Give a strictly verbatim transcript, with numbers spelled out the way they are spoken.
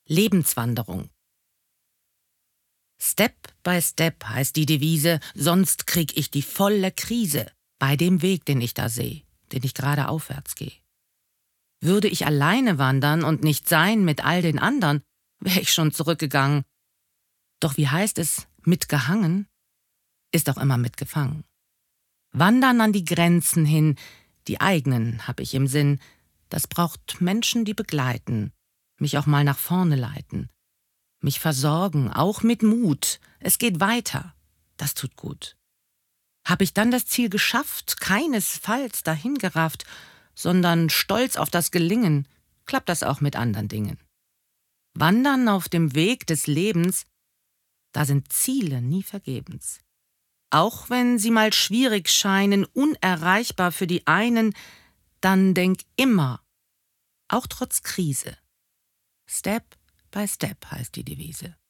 Lebenswanderung. Step by Step heißt die Devise, sonst krieg ich die volle Krise bei dem Weg, den ich da seh, den ich gerade aufwärts geh. Würde ich alleine wandern und nicht sein mit all den andern, wär ich schon zurückgegangen. Doch wie heißt es, mitgehangen, ist auch immer mitgefangen. Wandern an die Grenzen hin, die eigenen hab ich im Sinn, das braucht Menschen, die begleiten, mich auch mal nach vorne leiten, mich versorgen, auch mit Mut, es geht weiter, das tut gut. Hab ich dann das Ziel geschafft, keinesfalls dahingerafft, sondern stolz auf das Gelingen, klappt das auch mit anderen Dingen. Wandern auf dem Weg des Lebens, da sind Ziele nie vergebens. Auch wenn sie mal schwierig scheinen, unerreichbar für die einen, dann denk immer, auch trotz Krise, Step by Step heißt die Devise.